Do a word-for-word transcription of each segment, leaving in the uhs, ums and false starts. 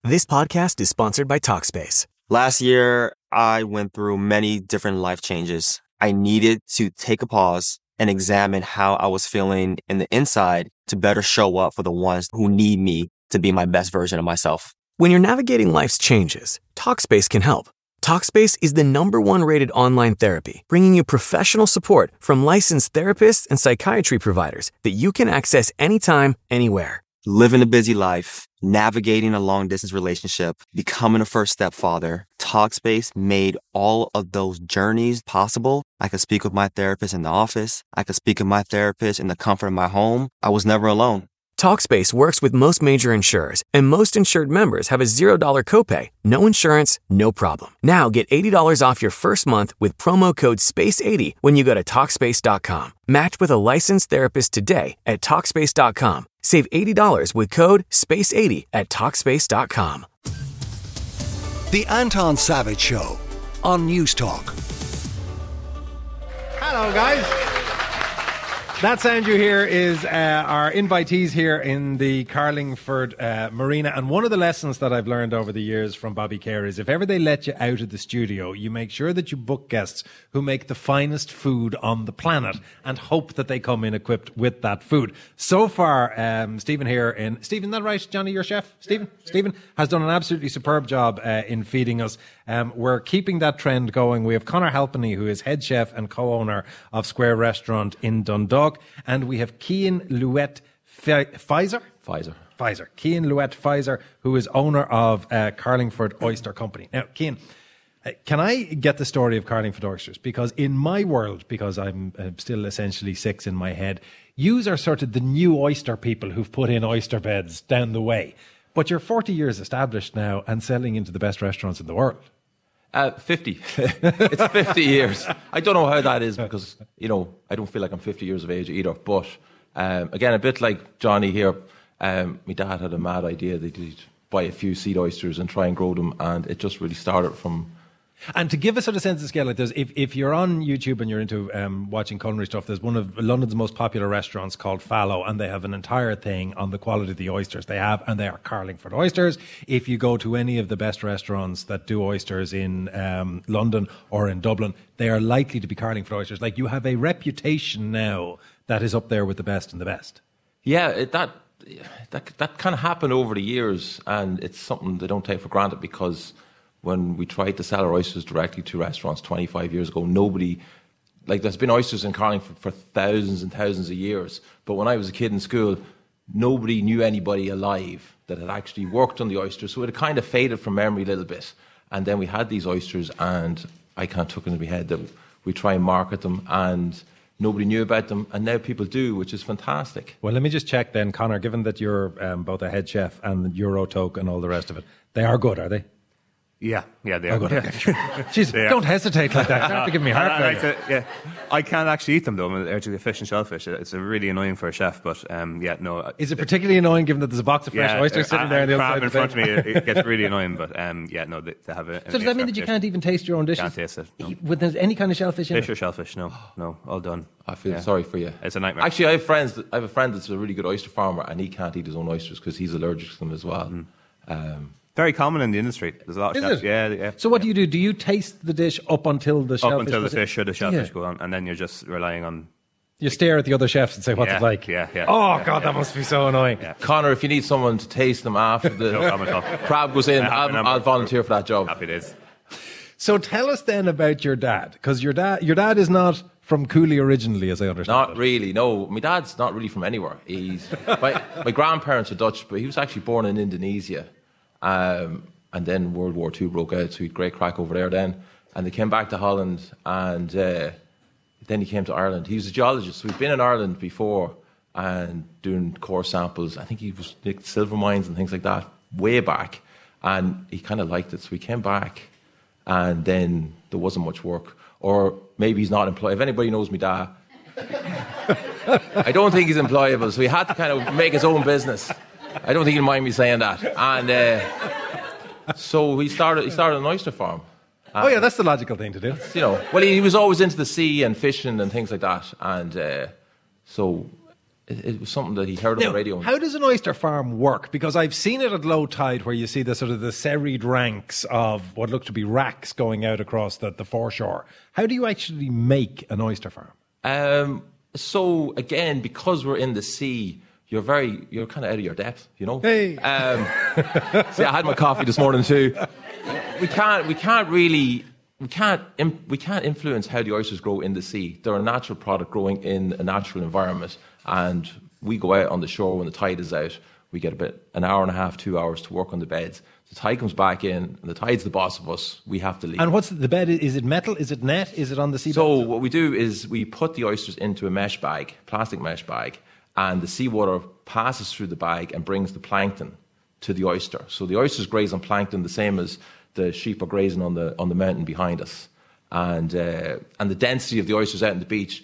This podcast is sponsored by Talkspace. Last year, I went through many different life changes. I needed to take a pause and examine how I was feeling in the inside to better show up for the ones who need me to be my best version of myself. When you're navigating life's changes, Talkspace can help. Talkspace is the number one rated online therapy, bringing you professional support from licensed therapists and psychiatry providers that you can access anytime, anywhere. Living a busy life, navigating a long-distance relationship, becoming a first-step father, Talkspace made all of those journeys possible. I could speak with my therapist in the office. I could speak with my therapist in the comfort of my home. I was never alone. Talkspace works with most major insurers, and most insured members have a zero dollars copay. No insurance, no problem. Now get eighty dollars off your first month with promo code space eighty when you go to Talkspace dot com. Match with a licensed therapist today at Talkspace dot com. Save eighty dollars with code space eighty at Talkspace dot com. The Anton Savage Show on News Talk. Hello, guys. That sound you hear is uh, our invitees here in the Carlingford uh, Marina. And one of the lessons that I've learned over the years from Bobby Kerr is if ever they let you out of the studio, you make sure that you book guests who make the finest food on the planet and hope that they come in equipped with that food. So far, um, Stephen here in... Stephen, is that right, Johnny, your chef? Stephen? Stephen has done an absolutely superb job uh, in feeding us. Um, we're keeping that trend going. We have Conor Halpenny, who is head chef and co-owner of Square Restaurant in Dundalk. And we have Cian Louette Pfizer? Pfizer. Pfizer. Cian Louette Pfizer, who is owner of uh, Carlingford Oyster Company. Now, Cian, uh, can I get the story of Carlingford Oysters? Because in my world, because I'm uh, still essentially six in my head, yous are sort of the new oyster people who've put in oyster beds down the way. But you're forty years established now and selling into the best restaurants in the world. Uh, fifty. It's fifty years. I don't know how that is because, you know, I don't feel like I'm fifty years of age either. But, um, again, a bit like Johnny here, um, my dad had a mad idea that he'd buy a few seed oysters and try and grow them. And it just really started from... And to give a sort of sense of scale, like there's, if, if you're on YouTube and you're into um, watching culinary stuff, there's one of London's most popular restaurants called Fallow, and they have an entire thing on the quality of the oysters they have, and they are Carlingford oysters. If you go to any of the best restaurants that do oysters in um, London or in Dublin, they are likely to be Carlingford oysters. Like, you have a reputation now that is up there with the best and the best. Yeah, it, that that that kind of happened over the years, and it's something they don't take for granted because... When we tried to sell our oysters directly to restaurants twenty-five years ago, nobody, like there's been oysters in Carlingford for thousands and thousands of years. But when I was a kid in school, nobody knew anybody alive that had actually worked on the oysters. So it had kind of faded from memory a little bit. And then we had these oysters and I kind of took it into my head that we try and market them and nobody knew about them. And now people do, which is fantastic. Well, let me just check then, Conor, given that you're um, both a head chef and Eurotoke and all the rest of it, they are good, are they? Yeah, yeah, they oh, are. Good. Jeez, they don't are. hesitate like that. You have to give me heart. I, like to, yeah, I can't actually eat them though. I'm allergic to fish and shellfish. It's really annoying for a chef, but um, yeah, no. Is it particularly annoying given that there's a box of fresh yeah, oysters sitting there on the other side in front of me? It, it gets really annoying, but um, yeah, no, they, they have a. So does that mean that you can't even taste your own dishes? Can't taste it. No. With any kind of shellfish in Fish it? or shellfish? No, no, all done. I feel yeah. sorry for you. It's a nightmare. Actually, I have friends. That, I have a friend that's a really good oyster farmer, and he can't eat his own oysters because he's allergic to them as well. Mm. Um, Very common in the industry. There's a lot of Is chefs. it? Yeah, yeah. So what yeah. do you do? Do you taste the dish up until the shellfish? Up until the goes fish in? or the shellfish yeah. go on, and then you're just relying on... You stare at the other chefs and say, what's yeah, it like? Yeah, yeah. Oh, yeah, God, yeah, that must be so annoying. Yeah. Connor, if you need someone to taste them after the no crab goes in, yeah, I'll, I'll volunteer for that job. Happy days. So tell us then about your dad, because your dad, your dad is not from Cooley originally, as I understand Not it. really, no. My dad's not really from anywhere. He's my, my grandparents are Dutch, but he was actually born in Indonesia. Um, and then World War Two broke out, so he had great crack over there then. And they came back to Holland, and uh, then he came to Ireland. He was a geologist, so he'd been in Ireland before and doing core samples. I think he was like silver mines and things like that way back. And he kind of liked it, so he came back, and then there wasn't much work. Or maybe he's not employed. If anybody knows me, dad, I don't think he's employable, so he had to kind of make his own business. I don't think he'll mind me saying that. And uh, so he started. He started an oyster farm. And, oh yeah, that's the logical thing to do. You know, well, he, he was always into the sea and fishing and things like that. And uh, so it, it was something that he heard Now, on the radio. how does an oyster farm work? Because I've seen it at low tide where you see the sort of the serried ranks of what look to be racks going out across the, the foreshore. How do you actually make an oyster farm? Um, so again, because we're in the sea, you're very, you're kind of out of your depth, you know. Hey. Um, see, I had my coffee this morning too. We can't, we can't really, we can't, we can't influence how the oysters grow in the sea. They're a natural product growing in a natural environment, and we go out on the shore when the tide is out. We get about an hour and a half, two hours to work on the beds. The tide comes back in, and the tide's the boss of us. We have to leave. And what's the bed? Is it metal? Is it net? Is it on the seabed? So what we do is we put the oysters into a mesh bag, plastic mesh bag, and the seawater passes through the bag and brings the plankton to the oyster. So the oysters graze on plankton the same as the sheep are grazing on the on the mountain behind us. And uh, and the density of the oysters out on the beach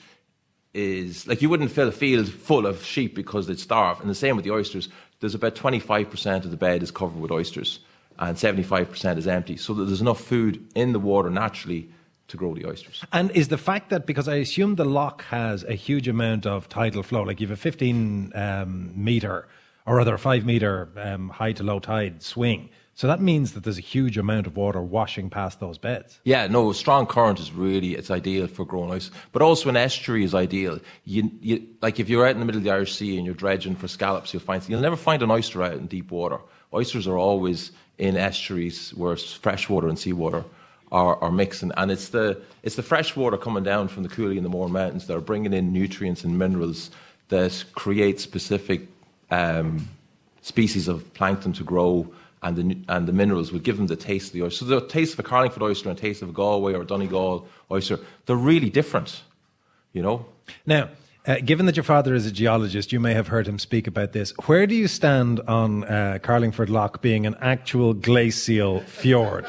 is, like, you wouldn't fill a field full of sheep because they'd starve. And the same with the oysters. There's about twenty-five percent of the bed is covered with oysters, and seventy-five percent is empty. So that there's enough food in the water naturally to grow the oysters. And is the fact that, because I assume the loch has a huge amount of tidal flow, like you have a fifteen um, metre, or rather a five metre um, high to low tide swing, so that means that there's a huge amount of water washing past those beds. Yeah, no, a strong current is really, it's ideal for growing oysters. But also an estuary is ideal. You, you, like if you're out in the middle of the Irish Sea and you're dredging for scallops, you'll find, you'll never find an oyster out in deep water. Oysters are always in estuaries where freshwater and seawater are, are mixing. And it's the, it's the fresh water coming down from the Cooley and the Mourne Mountains that are bringing in nutrients and minerals that create specific um, species of plankton to grow, and the, and the minerals will give them the taste of the oyster. So the taste of a Carlingford oyster and the taste of a Galway or a Donegal oyster, they're really different, you know? Now, uh, given that your father is a geologist, you may have heard him speak about this. Where do you stand on uh, Carlingford Loch being an actual glacial fjord?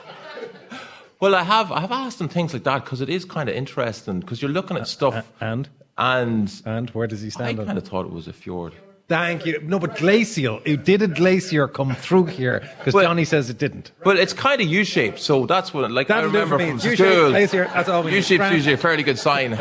Well, I have I have asked him things like that because it is kind of interesting, because you're looking at stuff. Uh, and? And, and where does he stand I on kind of thought it was a fjord. Thank you. No, but glacial. It, did a glacier come through here? Because well, Johnny says it didn't. But it's kind of U-shaped, so that's what, like, That'll I remember from from U-shaped school. Glacier, that's all we need. U-shape's usually a fairly good sign.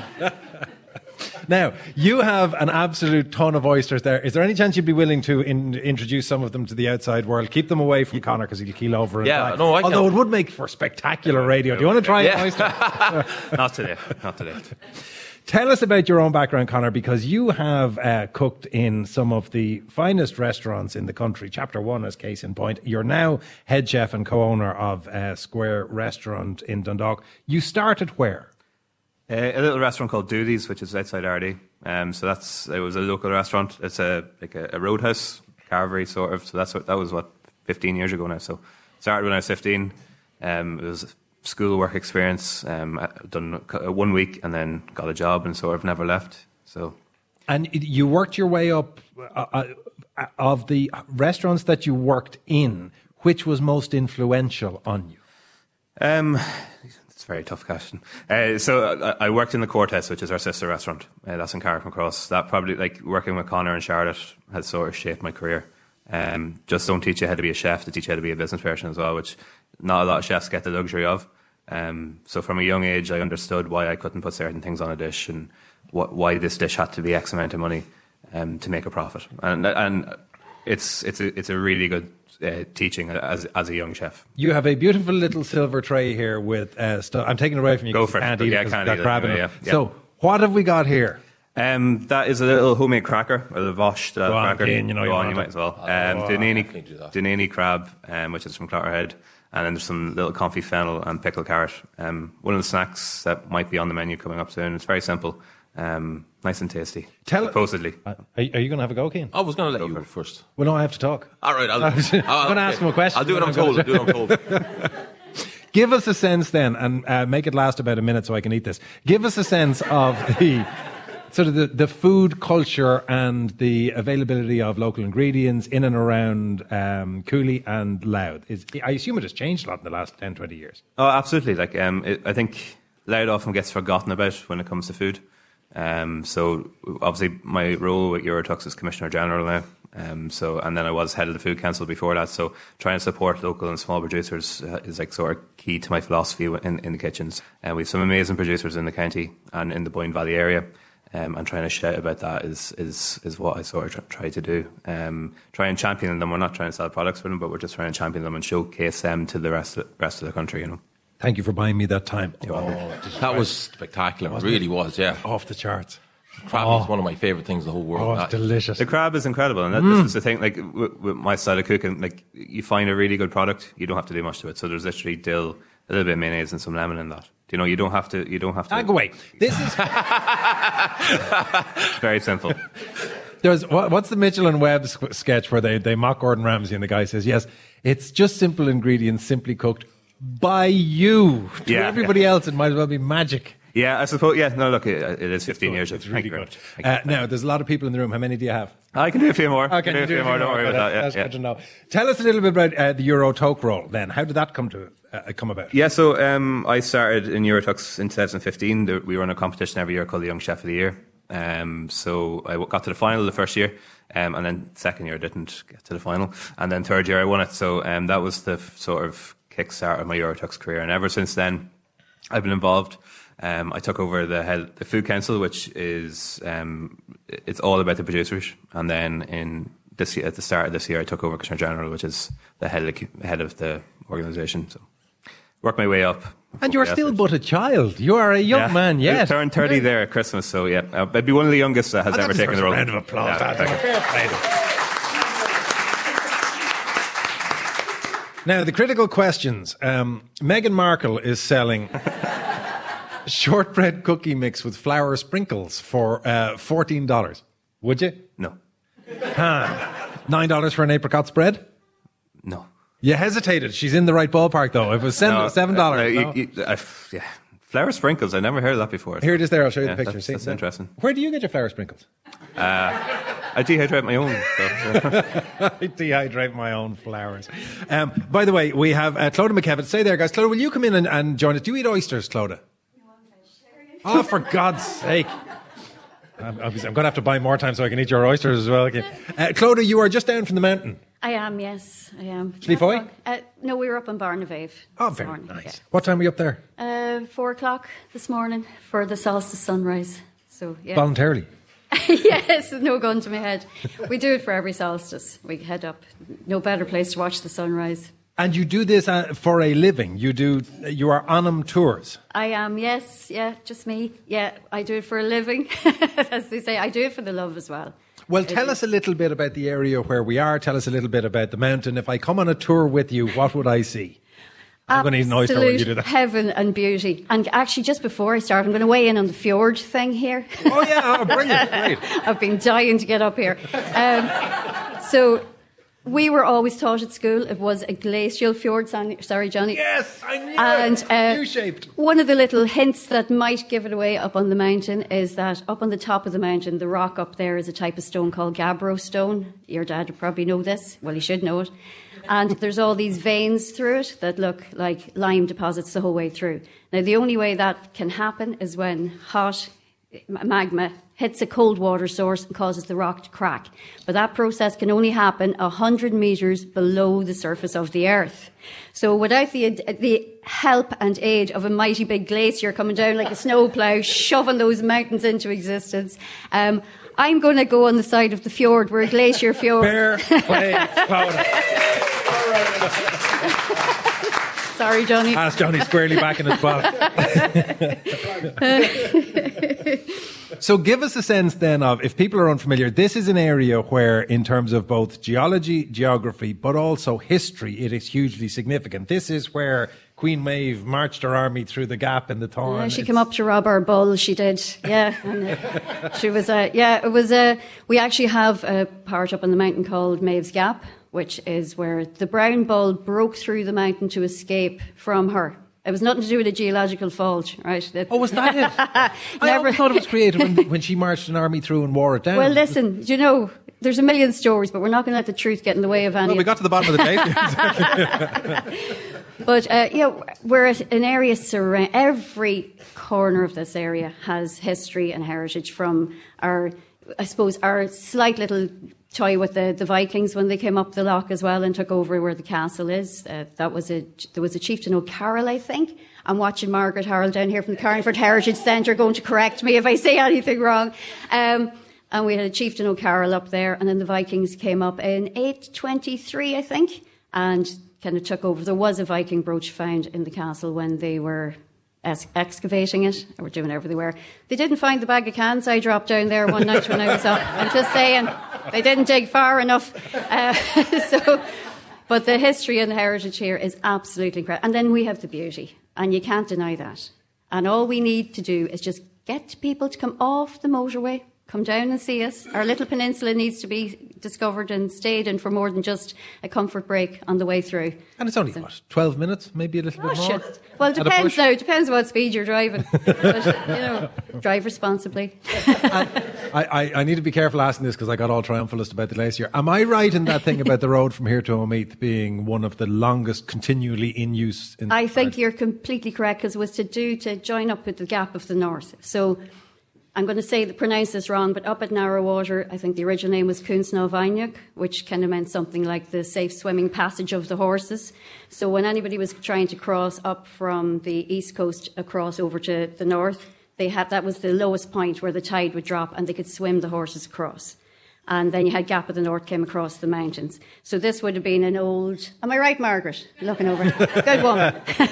Now, you have an absolute ton of oysters there. Is there any chance you'd be willing to in, introduce some of them to the outside world? Keep them away from Conor because he'll keel over and yeah, die. no, I Although can. it would make for spectacular radio. Do you want to try yeah. an oyster? Not today. Not today. Tell us about your own background, Conor, because you have uh, cooked in some of the finest restaurants in the country. Chapter One is case in point. You're now head chef and co-owner of uh, Square Restaurant in Dundalk. You started where? Uh, a little restaurant called Dooley's, which is outside Ardee. Um, so that's it was a local restaurant. It's a like a, a roadhouse carvery sort of. So that's what that was what fifteen years ago now. So started when I was fifteen. Um, it was school work experience, um, done one week and then got a job and sort of never left. So, and you worked your way up uh, uh, of the restaurants that you worked in. Which was most influential on you? Um, it's a very tough question. Uh, so I, I worked in the Cortez, which is our sister restaurant. Uh, that's in Carrickmacross. That probably, like working with Conor and Charlotte, has sort of shaped my career. Um, just don't teach you how to be a chef; they teach you how to be a business person as well, which not a lot of chefs get the luxury of. Um, so from a young age, I understood why I couldn't put certain things on a dish and what, why this dish had to be X amount of money um, to make a profit. And and it's it's a, it's a really good uh, teaching as as a young chef. You have a beautiful little silver tray here with uh, stuff. I'm taking it away from you. Go for it. Can't eat yeah, it can't eat eat grabbing it. it. Yeah, yeah. So what have we got here? Um, that is a little homemade cracker, a Vosh Go on, cracker. Keane, you know Go you on, want you it. might as well. Oh, Um, I Dunaney, can't do that. Dunaney crab, um, which is from Clotterhead, and then there's some little confit fennel and pickled carrot. Um, one of the snacks that might be on the menu coming up soon. It's very simple, um, nice and tasty. Tell- supposedly. Uh, Are, are you going to have a go, Keane? I was going to let you go first. Well, no, I have to talk. All right, I'll, I was I'll, gonna ask him a question, I'll do what but I'm I'm gonna- told. I'll do what I'm told. Give us a sense then, and uh, make it last about a minute so I can eat this. Give us a sense of the sort of the, the food culture and the availability of local ingredients in and around um, Cooley and Louth. Is, I assume it has changed a lot in the last ten, twenty years. Oh, absolutely. Like, um, it, I think Louth often gets forgotten about when it comes to food. Um, so obviously my role with Eurotux is Commissioner General now. Um, so, and then I was head of the Food Council before that. So trying to support local and small producers uh, is like sort of key to my philosophy in, in the kitchens. And uh, we have some amazing producers in the county and in the Boyne Valley area. Um, and trying to shout about that is is is what I sort of try, try to do. Um, try and champion them. We're not trying to sell products for them, but we're just trying to champion them and showcase them to the rest of, rest of the country. You know. Thank you for buying me that time. Oh, that was spectacular. It really was, yeah. Off the charts. Crab Oh. is one of my favourite things in the whole world. Oh, it's That- delicious. The crab is incredible, and that, Mm. this is the thing. Like with, with my style of cooking, like you find a really good product, you don't have to do much to it. So there's literally dill, a little bit of mayonnaise, and some lemon in that. You know, you don't have to. You don't have to. Ah, go away. This is Very simple. there's what, what's the Mitchell and Webb squ- sketch where they they mock Gordon Ramsay and the guy says, "Yes, it's just simple ingredients, simply cooked by you." To Yeah, everybody yeah. else, it might as well be magic. Yeah, I suppose. Yeah, no, look, it, it is fifteen years. It's Thank really you very good. much. Thank you. Uh, now, there's a lot of people in the room. How many do you have? I can do a few more. Okay, I can do a few more. Don't worry about that. Yeah, That's yeah. good to know. Tell us a little bit about uh, the Euro Toke roll. Then, how did that come to uh, come about? Yeah, so um, I started in Eurotux in twenty fifteen. There- We run a competition every year called the Young Chef of the Year. Um, so I w- got to the final the first year, um, and then second year I didn't get to the final, and then third year I won it. So um, that was the f- sort of kickstart of my Eurotux career, and ever since then I've been involved. Um, I took over the head, the Food Council, which is um, it's all about the producers, and then in this year, at the start of this year, I took over Commissioner General, which is the head of the, head of the organisation. So worked my way up. And you're still but a child. You are a young Yeah. man yet. I turned thirty there at Christmas, so yeah, uh, I'd be one of the youngest that has Oh, that ever taken deserves the role. a round of applause. Yeah, That's thank you. fair play to him. Now, the critical questions. Um, Meghan Markle is selling shortbread cookie mix with flour sprinkles for uh, fourteen dollars. Would you? No, nine dollars for an apricot spread? no. You hesitated. She's in the right ballpark, though. If it was no seven dollars. uh, no. you- you- I- yeah, flour sprinkles. I never heard of that before. Here it is there. I'll show you Yeah, the picture. that's- See? that's interesting. Where do you get your flour sprinkles? I dehydrate my own. So, yeah. I dehydrate my own flowers. Um, by the way, we have uh, Clodagh McKevitt. Stay there, guys. Clodagh, will you come in and, and join us? Do you eat oysters, Clodagh? Oh, for God's sake. I'm, obviously, I'm going to have to buy more time so I can eat your oysters as well. Okay. Uh, Clodagh, you are just down from the mountain. I am, yes, I am. Schlieffoy? Uh, no, we were up in Barnavave. Oh, this very morning, nice. What time were you up there? yeah. Uh, four o'clock this morning for the solstice sunrise. So, yeah. Voluntarily. Yes, no gun to my head. We do it for every solstice. We head up. No better place to watch the sunrise. And you do this uh, for a living. You do. You are on 'em tours. I am, yes, yeah, just me. Yeah, I do it for a living. As they say, I do it for the love as well. Well, It tell is- us a little bit about the area where we are. Tell us a little bit about the mountain. If I come on a tour with you, what would I see? I'm going to eat an oyster when you do Absolute that. heaven and beauty. And actually, just before I start, I'm going to weigh in on the fjord thing here. Oh, yeah. Oh, brilliant. Great. I've been dying to get up here. Um, so, we were always taught at school it was a glacial fjord. Son- Sorry, Johnny. Yes, I knew And it. uh, U-shaped. one of the little hints that might give it away up on the mountain is that up on the top of the mountain, the rock up there is a type of stone called gabbro stone. Your dad would probably know this. Well, he should know it. And there's all these veins through it that look like lime deposits the whole way through. Now, the only way that can happen is when hot magma hits a cold water source and causes the rock to crack. But that process can only happen one hundred metres below the surface of the earth. So without the, the help and aid of a mighty big glacier coming down like a snowplough, shoving those mountains into existence, um, I'm going to go on the side of the fjord. We're a glacier fjord. Fair play, Clodagh. Sorry, Johnny. Ask Johnny squarely back in his spot. So give us a sense then of, if people are unfamiliar, this is an area where, in terms of both geology, geography, but also history, it is hugely significant. This is where Queen Maeve marched her army through the gap in the Tarn. Yeah, she It's- came up to rob our bull. She did. Yeah, and, uh, she was. Uh, yeah, it was. Uh, we actually have a part up on the mountain called Maeve's Gap, which is where the brown bull broke through the mountain to escape from her. It was nothing to do with a geological fault, right? That- Oh, was that it? I Never- always thought it was created when, when she marched an army through and wore it down. Well, listen, you know, there's a million stories, but we're not going to let the truth get in the way of any. Well, we of got to the bottom of the tape. But, uh, you know, we're at an area surround, every corner of this area has history and heritage from our, I suppose, our slight little toy with the, the Vikings when they came up the loch as well and took over where the castle is. Uh, that was a there was a chieftain O'Carroll, I think. I'm watching Margaret Harold down here from the Carlingford Heritage Centre going to correct me if I say anything wrong. Um, and we had a chieftain O'Carroll up there, and then the Vikings came up in eight twenty-three, I think, and kind of took over. There was a Viking brooch found in the castle when they were ex- excavating it, or doing whatever they were. They didn't find the bag of cans I dropped down there one night when I was up. I'm just saying, they didn't dig far enough. Uh, so, but the history and the heritage here is absolutely incredible. And then we have the beauty, and you can't deny that. And all we need to do is just get people to come off the motorway, come down and see us. Our little peninsula needs to be discovered and stayed in for more than just a comfort break on the way through. And it's only, so, what, twelve minutes, maybe a little oh, bit more? Shit. Well, it depends now. It depends what speed you're driving. But, you know, drive responsibly. I, I, I need to be careful asking this because I got all triumphalist about the glacier. Am I right in that thing about the road from here to Omeath being one of the longest continually in use? In I think you're completely correct, because it was to do to join up with the Gap of the North. So I'm going to say pronounce this wrong, but up at Narrowwater, I think the original name was Cúnsnavaineach, which kind of meant something like the safe swimming passage of the horses. So when anybody was trying to cross up from the east coast across over to the north, they had that was the lowest point where the tide would drop and they could swim the horses across. And then you had Gap of the North came across the mountains. So this would have been an old... Am I right, Margaret? Looking over. Good woman.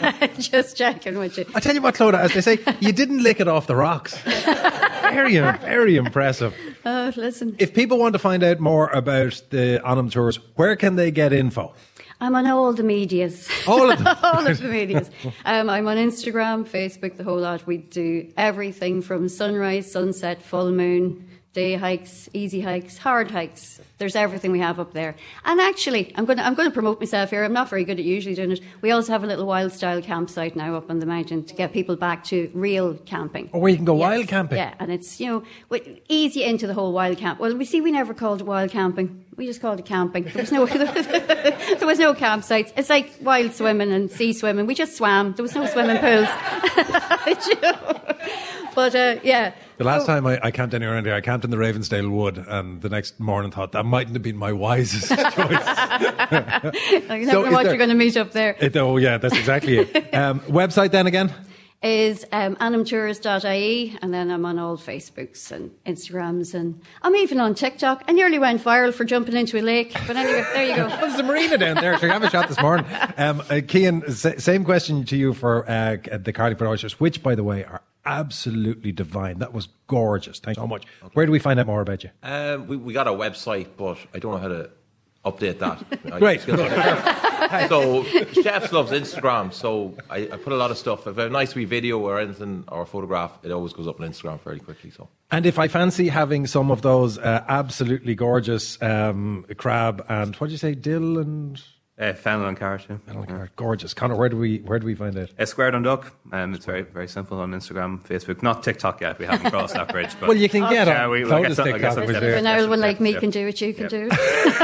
Just checking with you. I tell you what, Clodagh, as they say, you didn't lick it off the rocks. Very, very impressive. Oh, listen. If people want to find out more about the Anam Tours, where can they get info? I'm on all the medias. All of them? All of the medias. Um, I'm on Instagram, Facebook, the whole lot. We do everything from sunrise, sunset, full moon, day hikes, easy hikes, hard hikes. There's everything we have up there. And actually, I'm going to I'm going to promote myself here. I'm not very good at usually doing it. We also have a little wild style campsite now up on the mountain to get people back to real camping. Or where you can go yes. wild camping. Yeah, and it's, you know, easy into the whole wild camp. Well, we see we never called it wild camping. We just called it camping. There was no there was no campsites. It's like wild swimming and sea swimming. We just swam. There was no swimming pools. You know? But uh, yeah. The last time I, I camped anywhere around here, I camped in the Ravensdale Wood, and the next morning thought that mightn't have been my wisest choice. I never So know is what there- you're going to meet up there. It, oh yeah, that's exactly it. Um, website then again? Is um, animtours dot I E, and then I'm on all Facebooks and Instagrams, and I'm even on TikTok. I nearly went viral for jumping into a lake, but anyway, there you go. Well, there's a marina down there. So you have a shot this morning. Um, uh, Cian, sa- same question to you for uh, the Carlingford oysters, which, by the way, are absolutely divine. That was gorgeous. Thanks so much. Okay. Where do we find out more about you? Um, we, we got a website, but I don't know how to update that. Great. So Chefs loves Instagram, so I, I put a lot of stuff. If I have a nice wee video or anything or a photograph, it always goes up on Instagram fairly quickly. So. And if I fancy having some of those uh, absolutely gorgeous um, crab and what did you say, dill and Uh, fennel and carrot, yeah. fennel and carrot, gorgeous. Connor, where do we where do we find it? Uh, Squared on Duck. Um, it's very very simple on Instagram, Facebook, not TikTok yet. We haven't crossed that bridge. But Well, you can get Yeah, on. we- we'll Clodagh get some- I guess TikTok I'll was get there. An old one like me Yeah. can do it, you can Yeah. do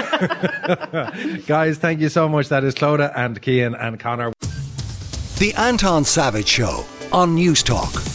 it. Guys, thank you so much. That is Clodagh and Cian and Connor. The Anton Savage Show on News Talk.